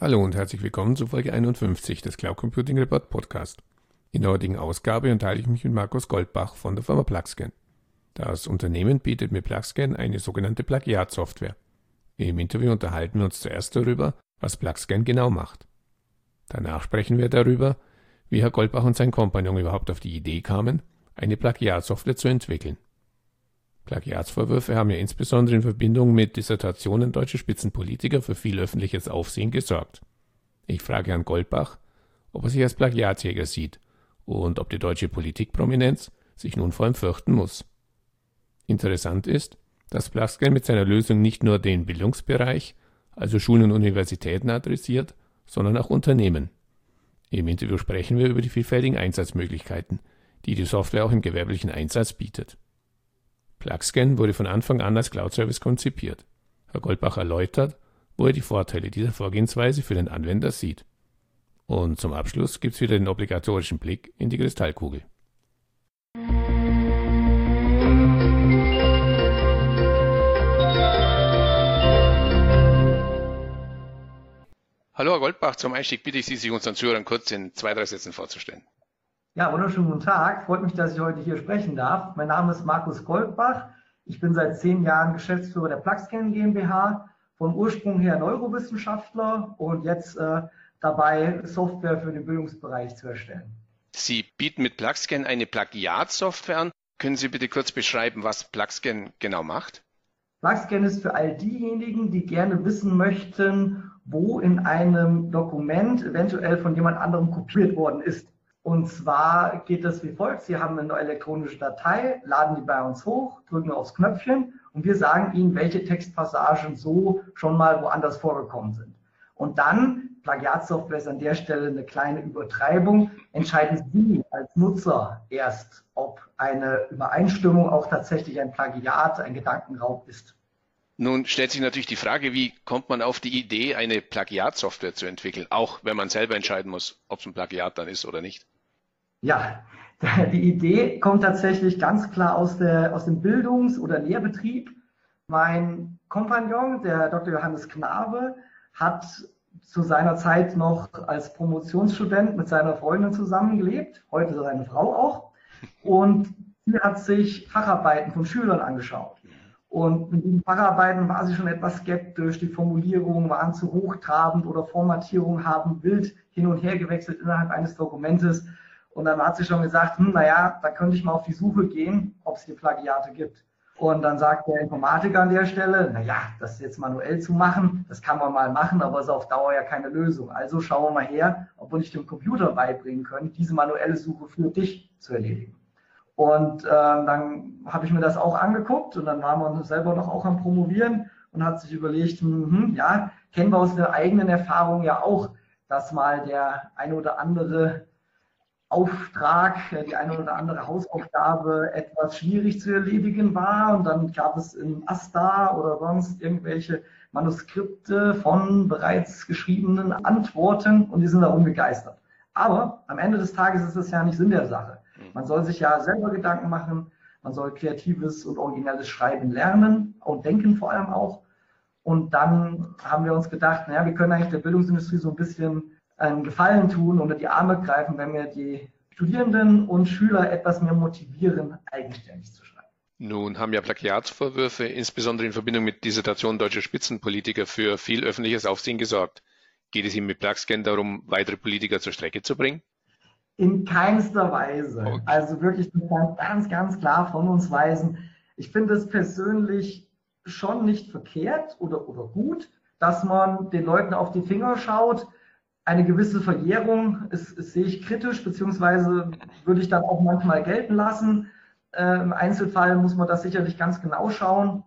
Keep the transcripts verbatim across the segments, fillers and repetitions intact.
Hallo und herzlich willkommen zu Folge einundfünfzig des Cloud Computing Report Podcast. In der heutigen Ausgabe unterhalte ich mich mit Markus Goldbach von der Firma Plugscan. Das Unternehmen bietet mit Plugscan eine sogenannte Plagiatsoftware. Im Interview unterhalten wir uns zuerst darüber, was Plugscan genau macht. Danach sprechen wir darüber, wie Herr Goldbach und sein Kompagnon überhaupt auf die Idee kamen, eine Plagiatsoftware zu entwickeln. Plagiatsvorwürfe haben ja insbesondere in Verbindung mit Dissertationen deutscher Spitzenpolitiker für viel öffentliches Aufsehen gesorgt. Ich frage Herrn Goldbach, ob er sich als Plagiatsjäger sieht und ob die deutsche Politikprominenz sich nun vor ihm fürchten muss. Interessant ist, dass Plugscan mit seiner Lösung nicht nur den Bildungsbereich, also Schulen und Universitäten adressiert, sondern auch Unternehmen. Im Interview sprechen wir über die vielfältigen Einsatzmöglichkeiten, die die Software auch im gewerblichen Einsatz bietet. Plugscan wurde von Anfang an als Cloud-Service konzipiert. Herr Goldbach erläutert, wo er die Vorteile dieser Vorgehensweise für den Anwender sieht. Und zum Abschluss gibt es wieder den obligatorischen Blick in die Kristallkugel. Hallo Herr Goldbach, zum Einstieg bitte ich Sie, sich unseren Zuhörern kurz in zwei, drei Sätzen vorzustellen. Ja, wunderschönen guten Tag. Freut mich, dass ich heute hier sprechen darf. Mein Name ist Markus Goldbach. Ich bin seit zehn Jahren Geschäftsführer der Plugscan GmbH, vom Ursprung her Neurowissenschaftler und jetzt äh, dabei, Software für den Bildungsbereich zu erstellen. Sie bieten mit Plugscan eine Plagiatsoftware an. Können Sie bitte kurz beschreiben, was Plugscan genau macht? Plugscan ist für all diejenigen, die gerne wissen möchten, wo in einem Dokument eventuell von jemand anderem kopiert worden ist. Und zwar geht das wie folgt: Sie haben eine elektronische Datei, laden die bei uns hoch, drücken aufs Knöpfchen und wir sagen Ihnen, welche Textpassagen so schon mal woanders vorgekommen sind. Und dann, Plagiatsoftware ist an der Stelle eine kleine Übertreibung, entscheiden Sie als Nutzer erst, ob eine Übereinstimmung auch tatsächlich ein Plagiat, ein Gedankenraub ist. Nun stellt sich natürlich die Frage, wie kommt man auf die Idee, eine Plagiatsoftware zu entwickeln, auch wenn man selber entscheiden muss, ob es ein Plagiat dann ist oder nicht? Ja, die Idee kommt tatsächlich ganz klar aus, der, aus dem Bildungs- oder Lehrbetrieb. Mein Kompagnon, der Doktor Johannes Knabe, hat zu seiner Zeit noch als Promotionsstudent mit seiner Freundin zusammengelebt, heute seine Frau auch, und sie hat sich Facharbeiten von Schülern angeschaut. Und mit diesen Facharbeiten war sie schon etwas skeptisch, die Formulierungen waren zu hochtrabend oder Formatierungen haben wild hin und her gewechselt innerhalb eines Dokumentes. Und dann hat sie schon gesagt, hm, naja, da könnte ich mal auf die Suche gehen, ob es hier Plagiate gibt. Und dann sagt der Informatiker an der Stelle, naja, das jetzt manuell zu machen, das kann man mal machen, aber ist auf Dauer ja keine Lösung. Also schauen wir mal her, ob wir nicht dem Computer beibringen können, diese manuelle Suche für dich zu erledigen. Und äh, dann habe ich mir das auch angeguckt und dann waren wir selber noch auch am Promovieren und hat sich überlegt, hm, ja, kennen wir aus der eigenen Erfahrung ja auch, dass mal der eine oder andere Auftrag, die eine oder andere Hausaufgabe etwas schwierig zu erledigen war und dann gab es in Asta oder sonst irgendwelche Manuskripte von bereits geschriebenen Antworten und die sind darum begeistert. Aber am Ende des Tages ist es ja nicht Sinn der Sache. Man soll sich ja selber Gedanken machen, man soll kreatives und originelles Schreiben lernen und denken vor allem auch. Und dann haben wir uns gedacht, naja, wir können eigentlich der Bildungsindustrie so ein bisschen einen Gefallen tun, unter die Arme greifen, wenn wir die Studierenden und Schüler etwas mehr motivieren, eigenständig zu schreiben. Nun haben ja Plagiatsvorwürfe, insbesondere in Verbindung mit Dissertationen deutscher Spitzenpolitiker, für viel öffentliches Aufsehen gesorgt. Geht es Ihnen mit Plugscan darum, weitere Politiker zur Strecke zu bringen? In keinster Weise. Okay. Also wirklich ganz, ganz klar von uns weisen. Ich finde es persönlich schon nicht verkehrt oder, oder gut, dass man den Leuten auf die Finger schaut. Eine gewisse Verjährung ist, ist, sehe ich kritisch, beziehungsweise würde ich dann auch manchmal gelten lassen. Äh, Im Einzelfall muss man das sicherlich ganz genau schauen.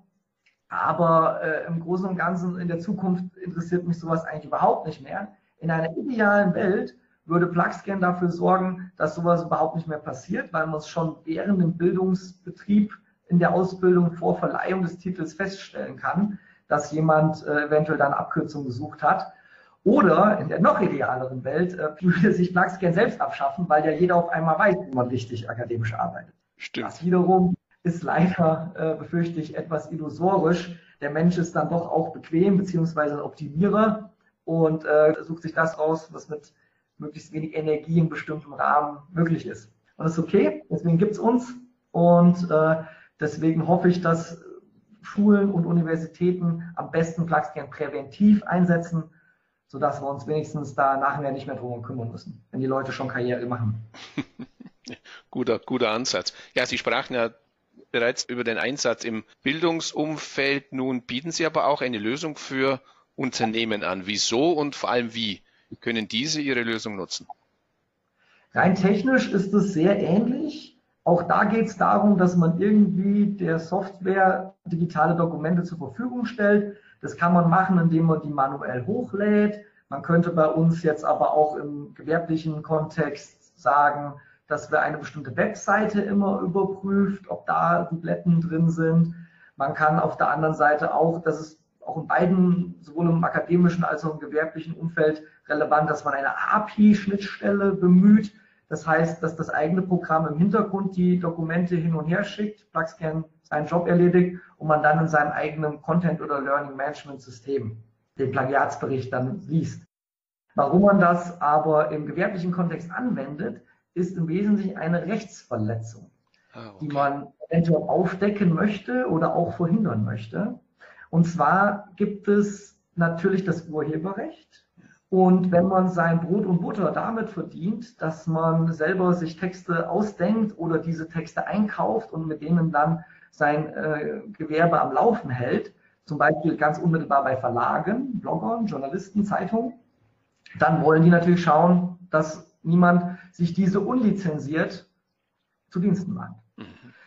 Aber äh, im Großen und Ganzen in der Zukunft interessiert mich sowas eigentlich überhaupt nicht mehr. In einer idealen Welt würde Plugscan dafür sorgen, dass sowas überhaupt nicht mehr passiert, weil man es schon während dem Bildungsbetrieb in der Ausbildung vor Verleihung des Titels feststellen kann, dass jemand äh, eventuell da eine Abkürzung gesucht hat. Oder in der noch idealeren Welt äh, würde sich Plugscan selbst abschaffen, weil ja jeder auf einmal weiß, wie man richtig akademisch arbeitet. Stimmt. Das wiederum ist leider, äh, befürchte ich, etwas illusorisch. Der Mensch ist dann doch auch bequem, beziehungsweise ein Optimierer. und äh, sucht sich das raus, was mit möglichst wenig Energie in bestimmten Rahmen möglich ist. Und das ist okay, deswegen gibt es uns und äh, deswegen hoffe ich, dass Schulen und Universitäten am besten Plaxscan präventiv einsetzen, sodass wir uns wenigstens da nachher nicht mehr drum kümmern müssen, wenn die Leute schon Karriere machen. guter, guter Ansatz. Ja, Sie sprachen ja bereits über den Einsatz im Bildungsumfeld. Nun bieten Sie aber auch eine Lösung für Unternehmen an. Wieso und vor allem wie können diese Ihre Lösung nutzen? Rein technisch ist es sehr ähnlich. Auch da geht es darum, dass man irgendwie der Software digitale Dokumente zur Verfügung stellt. Das kann man machen, indem man die manuell hochlädt. Man könnte bei uns jetzt aber auch im gewerblichen Kontext sagen, dass wir eine bestimmte Webseite immer überprüft, ob da Dubletten drin sind. Man kann auf der anderen Seite auch, das ist auch in beiden, sowohl im akademischen als auch im gewerblichen Umfeld relevant, dass man eine A P I-Schnittstelle bemüht. Das heißt, dass das eigene Programm im Hintergrund die Dokumente hin und her schickt, Plaxscan seinen Job erledigt und man dann in seinem eigenen Content- oder Learning-Management-System den Plagiatsbericht dann liest. Warum man das aber im gewerblichen Kontext anwendet, ist im Wesentlichen eine Rechtsverletzung, ah, okay. die man eventuell aufdecken möchte oder auch verhindern möchte. Und zwar gibt es natürlich das Urheberrecht. Und wenn man sein Brot und Butter damit verdient, dass man selber sich Texte ausdenkt oder diese Texte einkauft und mit denen dann sein äh, Gewerbe am Laufen hält, zum Beispiel ganz unmittelbar bei Verlagen, Bloggern, Journalisten, Zeitungen, dann wollen die natürlich schauen, dass niemand sich diese unlizenziert zu Diensten macht. Mhm.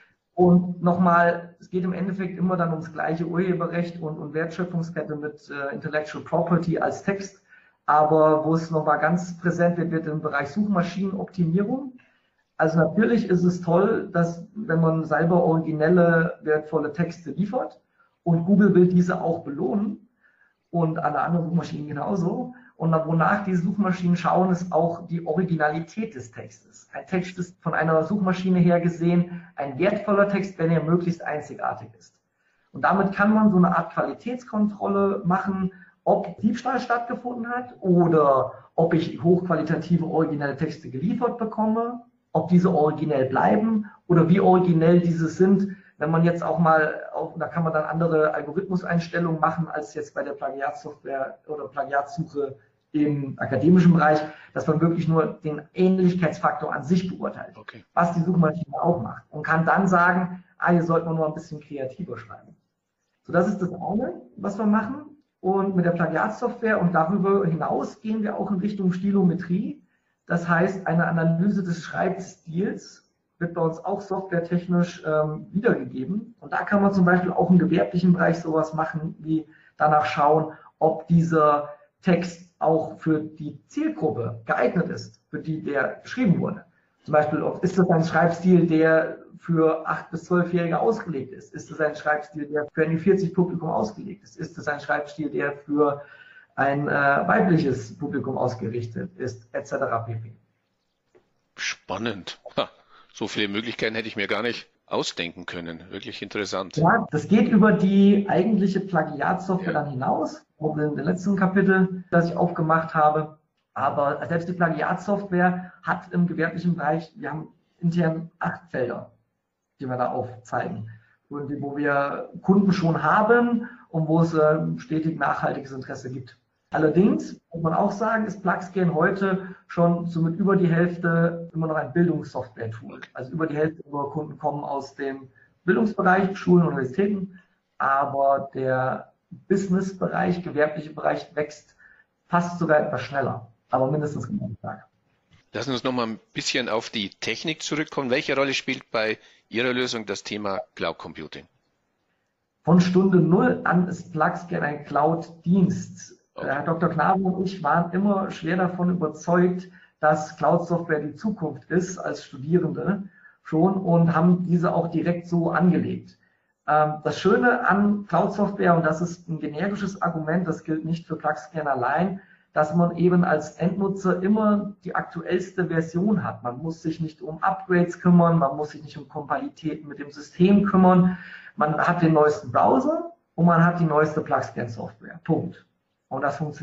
Und nochmal, es geht im Endeffekt immer dann ums gleiche Urheberrecht und, und Wertschöpfungskette mit äh, Intellectual Property als Text. Aber wo es nochmal ganz präsent wird, wird im Bereich Suchmaschinenoptimierung. Also natürlich ist es toll, dass wenn man selber originelle, wertvolle Texte liefert und Google will diese auch belohnen und alle anderen Suchmaschinen genauso. Und wonach die Suchmaschinen schauen, ist auch die Originalität des Textes. Ein Text ist von einer Suchmaschine her gesehen ein wertvoller Text, wenn er möglichst einzigartig ist. Und damit kann man so eine Art Qualitätskontrolle machen, ob Diebstahl stattgefunden hat oder ob ich hochqualitative originelle Texte geliefert bekomme, ob diese originell bleiben oder wie originell diese sind. Wenn man jetzt auch mal, auf, da kann man dann andere Algorithmuseinstellungen machen als jetzt bei der Plagiatssoftware oder Plagiatssuche im akademischen Bereich, dass man wirklich nur den Ähnlichkeitsfaktor an sich beurteilt, okay. was die Suchmaschine auch macht und kann dann sagen, ah, hier sollte man nur ein bisschen kreativer schreiben. So, das ist das eine, was wir machen. Und mit der Plagiatssoftware und darüber hinaus gehen wir auch in Richtung Stilometrie. Das heißt, eine Analyse des Schreibstils wird bei uns auch softwaretechnisch ähm, wiedergegeben. Und da kann man zum Beispiel auch im gewerblichen Bereich sowas machen, wie danach schauen, ob dieser Text auch für die Zielgruppe geeignet ist, für die der geschrieben wurde. Zum Beispiel, ist das ein Schreibstil, der für acht- bis zwölfjährige ausgelegt ist? Ist das ein Schreibstil, der für ein vierzig-Publikum ausgelegt ist? Ist das ein Schreibstil, der für ein äh, weibliches Publikum ausgerichtet ist, et cetera pp. Spannend. Ha, so viele Möglichkeiten hätte ich mir gar nicht ausdenken können. Wirklich interessant. Ja, das geht über die eigentliche Plagiatssoftware ja. dann hinaus, auch in dem letzten Kapitel, das ich aufgemacht habe. Aber selbst die Plagiatssoftware hat im gewerblichen Bereich, wir haben intern acht Felder, die wir da aufzeigen, und wo wir Kunden schon haben und wo es äh, stetig nachhaltiges Interesse gibt. Allerdings muss man auch sagen, ist Plaxscan heute schon so mit über die Hälfte immer noch ein Bildungssoftware-Tool. Also über die Hälfte unserer Kunden kommen aus dem Bildungsbereich, Schulen, Universitäten, aber der Business-Bereich, gewerbliche Bereich wächst fast sogar etwas schneller, aber mindestens genauso stark. Lassen wir uns noch mal ein bisschen auf die Technik zurückkommen. Welche Rolle spielt bei Ihrer Lösung das Thema Cloud Computing? Von Stunde Null an ist Plaxscan ein Cloud-Dienst. Okay. Herr Doktor Knabe und ich waren immer schwer davon überzeugt, dass Cloud-Software die Zukunft ist, als Studierende schon, und haben diese auch direkt so angelegt. Das Schöne an Cloud-Software, und das ist ein generisches Argument, das gilt nicht für Plaxscan allein, dass man eben als Endnutzer immer die aktuellste Version hat. Man muss sich nicht um Upgrades kümmern, man muss sich nicht um Kompatibilitäten mit dem System kümmern. Man hat den neuesten Browser und man hat die neueste Plaxscan-Software. Punkt. Und das funktioniert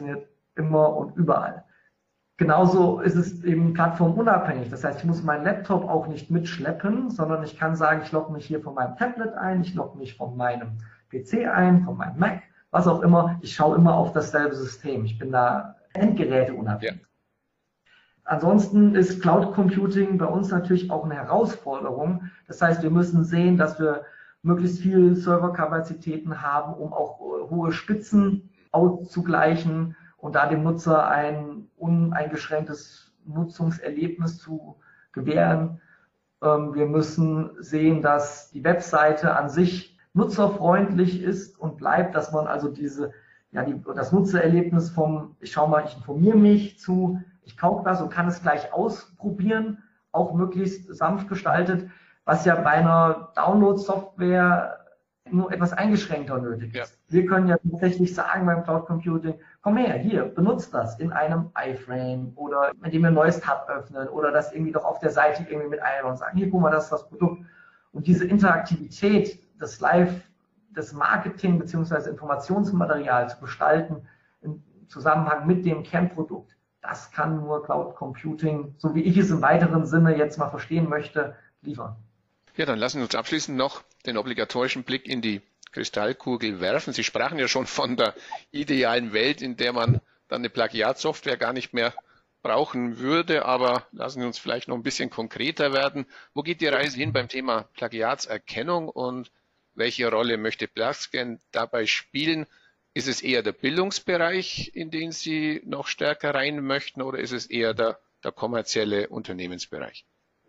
immer und überall. Genauso ist es eben plattformunabhängig. Das heißt, ich muss meinen Laptop auch nicht mitschleppen, sondern ich kann sagen, ich logge mich hier von meinem Tablet ein, ich logge mich von meinem P C ein, von meinem Mac, was auch immer. Ich schaue immer auf dasselbe System. Ich bin da endgeräteunabhängig. Ja. Ansonsten ist Cloud Computing bei uns natürlich auch eine Herausforderung. Das heißt, wir müssen sehen, dass wir möglichst viel Serverkapazitäten haben, um auch hohe Spitzen auszugleichen und da dem Nutzer ein uneingeschränktes Nutzungserlebnis zu gewähren. Wir müssen sehen, dass die Webseite an sich nutzerfreundlich ist und bleibt, dass man also diese, ja, die, das Nutzererlebnis vom, ich schau mal, ich informiere mich zu, ich kaufe das und kann es gleich ausprobieren, auch möglichst sanft gestaltet, was ja bei einer Download-Software nur etwas eingeschränkter nötig ist. Ja. Wir können ja tatsächlich sagen beim Cloud Computing, komm her, hier, benutzt das in einem iFrame oder indem wir ein neues Tab öffnen oder das irgendwie doch auf der Seite irgendwie mit einbauen und sagen, hier, guck mal, das ist das Produkt. Und diese Interaktivität, das Live, das Marketing bzw. Informationsmaterial zu gestalten im Zusammenhang mit dem Kernprodukt, das kann nur Cloud Computing, so wie ich es im weiteren Sinne jetzt mal verstehen möchte, liefern. Ja, dann lassen Sie uns abschließend noch den obligatorischen Blick in die Kristallkugel werfen. Sie sprachen ja schon von der idealen Welt, in der man dann eine Plagiatsoftware gar nicht mehr brauchen würde, aber lassen Sie uns vielleicht noch ein bisschen konkreter werden. Wo geht die Reise hin beim Thema Plagiatserkennung und welche Rolle möchte Plagscan dabei spielen? Ist es eher der Bildungsbereich, in den Sie noch stärker rein möchten, oder ist es eher der, der kommerzielle Unternehmensbereich?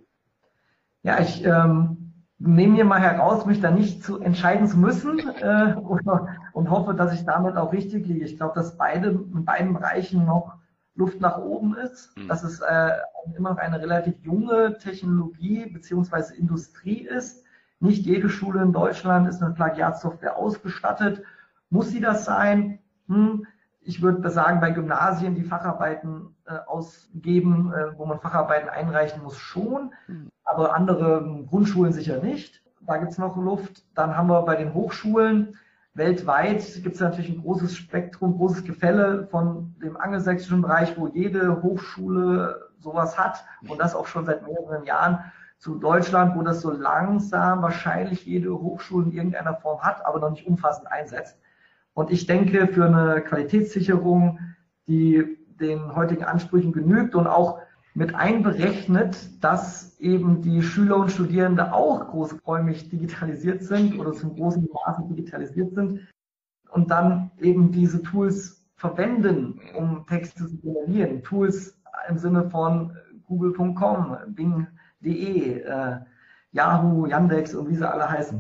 Ja, ich ähm, nehme mir mal heraus, mich da nicht zu entscheiden zu müssen äh, und, und hoffe, dass ich damit auch richtig liege. Ich glaube, dass beide in beiden Bereichen noch Luft nach oben ist, mhm. dass es äh, immer noch eine relativ junge Technologie bzw. Industrie ist. Nicht jede Schule in Deutschland ist mit Plagiatsoftware ausgestattet. Muss sie das sein? Hm. Ich würde sagen, bei Gymnasien, die Facharbeiten äh, ausgeben, äh, wo man Facharbeiten einreichen muss, schon, aber andere Grundschulen sicher nicht. Da gibt es noch Luft. Dann haben wir bei den Hochschulen weltweit, gibt es natürlich ein großes Spektrum, großes Gefälle von dem angelsächsischen Bereich, wo jede Hochschule sowas hat und das auch schon seit mehreren Jahren, zu Deutschland, wo das so langsam wahrscheinlich jede Hochschule in irgendeiner Form hat, aber noch nicht umfassend einsetzt. Und ich denke, für eine Qualitätssicherung, die den heutigen Ansprüchen genügt und auch mit einberechnet, dass eben die Schüler und Studierende auch großräumig digitalisiert sind oder zum großen Maße digitalisiert sind und dann eben diese Tools verwenden, um Texte zu generieren. Tools im Sinne von google punkt com, bing punkt de, äh, Yahoo, Yandex und wie sie alle heißen.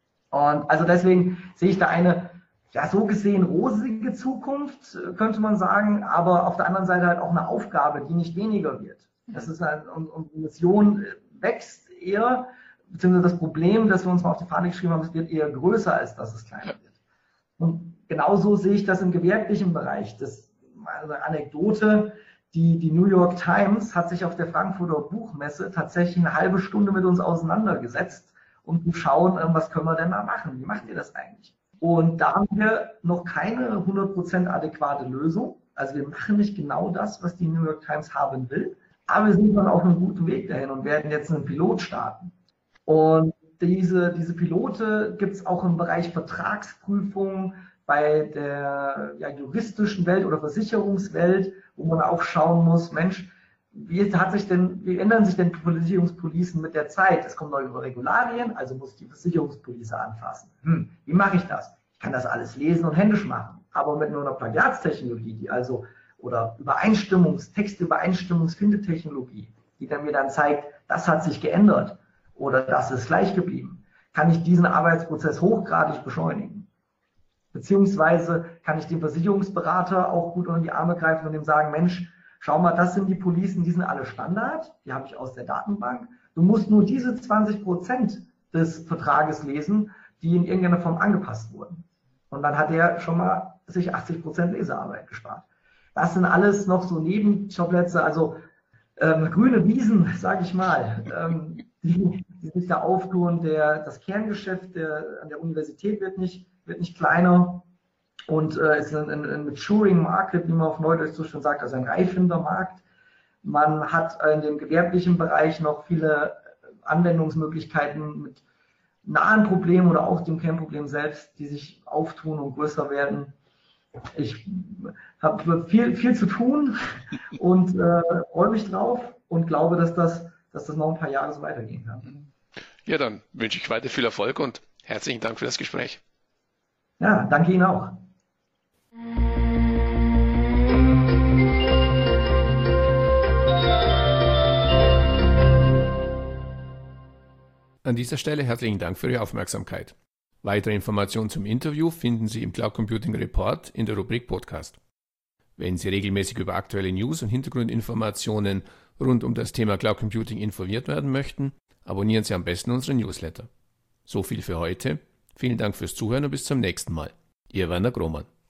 Und also deswegen sehe ich da eine ja, so gesehen rosige Zukunft, könnte man sagen, aber auf der anderen Seite halt auch eine Aufgabe, die nicht weniger wird. Das ist eine, und die Mission wächst eher, beziehungsweise das Problem, das wir uns mal auf die Fahne geschrieben haben, es wird eher größer, als dass es kleiner wird. Und genauso sehe ich das im gewerblichen Bereich. Das also eine Anekdote, die, die New York Times hat sich auf der Frankfurter Buchmesse tatsächlich eine halbe Stunde mit uns auseinandergesetzt, um zu schauen, was können wir denn da machen? Wie macht ihr das eigentlich? Und da haben wir noch keine hundert Prozent adäquate Lösung. Also wir machen nicht genau das, was die New York Times haben will. Aber wir sind dann auf einem guten Weg dahin und werden jetzt einen Pilot starten. Und diese, diese Pilote gibt es auch im Bereich Vertragsprüfung, bei der ja, juristischen Welt oder Versicherungswelt, wo man auch schauen muss, Mensch, wie, hat sich denn, wie ändern sich denn Versicherungspolicen mit der Zeit? Es kommen neue Regularien, also muss ich die Versicherungspolice anfassen. Hm, wie mache ich das? Ich kann das alles lesen und händisch machen, aber mit nur einer Plagiatstechnologie, die also oder Übereinstimmungs-, Textübereinstimmungsfindetechnologie, die dann mir dann zeigt, das hat sich geändert oder das ist gleich geblieben, kann ich diesen Arbeitsprozess hochgradig beschleunigen. Beziehungsweise kann ich dem Versicherungsberater auch gut unter die Arme greifen und ihm sagen, Mensch, schau mal, das sind die Policen, die sind alle Standard, die habe ich aus der Datenbank. Du musst nur diese zwanzig Prozent des Vertrages lesen, die in irgendeiner Form angepasst wurden. Und dann hat er schon mal sich achtzig Prozent Lesearbeit gespart. Das sind alles noch so Nebenschauplätze, also ähm, grüne Wiesen, sage ich mal, ähm, die, die sich da auftun. Der, das Kerngeschäft der, an der Universität wird nicht, wird nicht kleiner. und äh, ist ein, ein, ein Maturing Market, wie man auf Neudeutsch so schön sagt, also ein reifender Markt. Man hat in dem gewerblichen Bereich noch viele Anwendungsmöglichkeiten mit nahen Problemen oder auch dem Kernproblem selbst, die sich auftun und größer werden. Ich habe viel, viel zu tun und äh, freue mich drauf und glaube, dass das, dass das noch ein paar Jahre so weitergehen kann. Ja, dann wünsche ich weiter viel Erfolg und herzlichen Dank für das Gespräch. Ja, danke Ihnen auch. An dieser Stelle herzlichen Dank für Ihre Aufmerksamkeit. Weitere Informationen zum Interview finden Sie im Cloud Computing Report in der Rubrik Podcast. Wenn Sie regelmäßig über aktuelle News und Hintergrundinformationen rund um das Thema Cloud Computing informiert werden möchten, abonnieren Sie am besten unsere Newsletter. So viel für heute. Vielen Dank fürs Zuhören und bis zum nächsten Mal. Ihr Werner Grohmann.